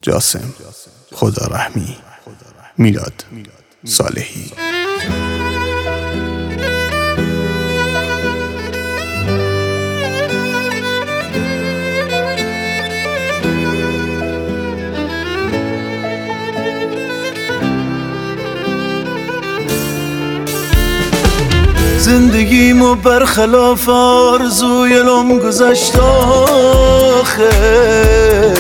جاسم خدا رحمی، میلاد صالحی. زندگیمو برخلاف آرزوی لم گذشت آخه،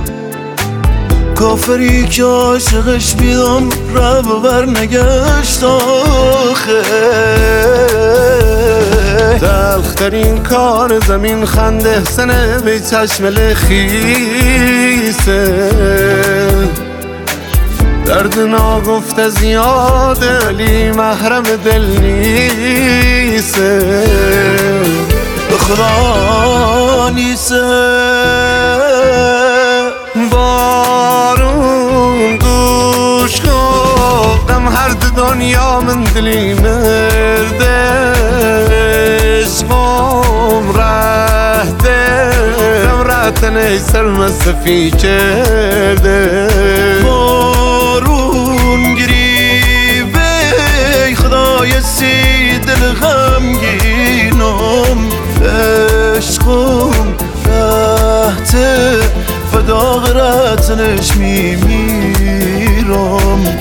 کافری که عاشقش بیدم رب برنگشت آخه. تلخترین کار زمین خنده سنه به چشم لخیسه، درد ناگفته زیاده ولی محرم دل نیسته. به خدا نیسته. بارون گوش کن هر دنیا من دلی مرده، عشقم رهده رفتن سرمسفی کرده. بارون گریبه خدای سی دل غمگینم، عشقم رهته فداغ رتنش میمیرم.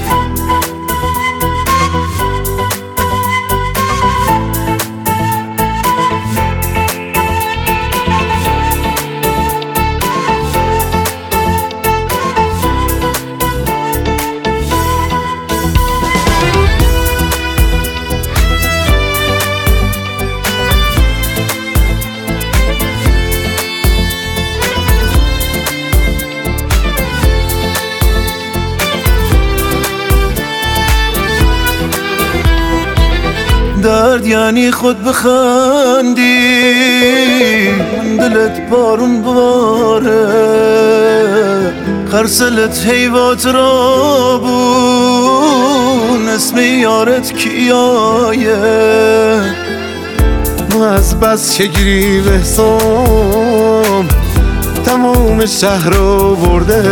درد یعنی خود بخندی دلت بارون باره، خرسلت حیوات را بون اسم یارت کیایه. از بس شگری بحثم تموم شهر رو برده،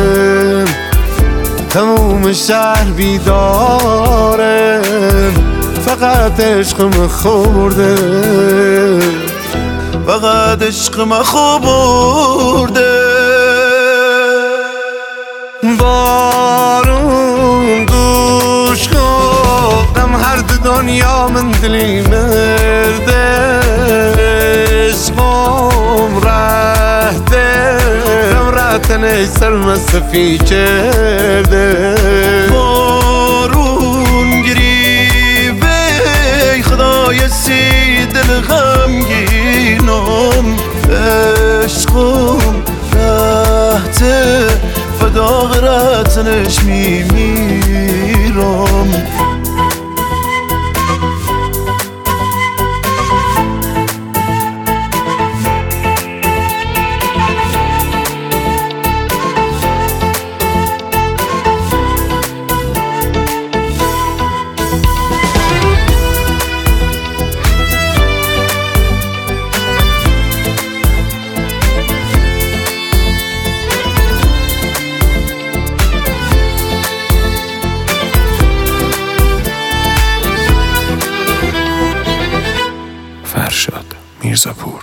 تموم شهر بیداره فقط عشقم خورده، فقط عشقم خورده. بارون گوش کن هر دنیا من دلی مرده، عشقم رهده رفتن سرمسفی کرده. خدای سی دل غمگینم، عشقم رهته فداغ رتنش میمیرم. فرشاد میرزاپور.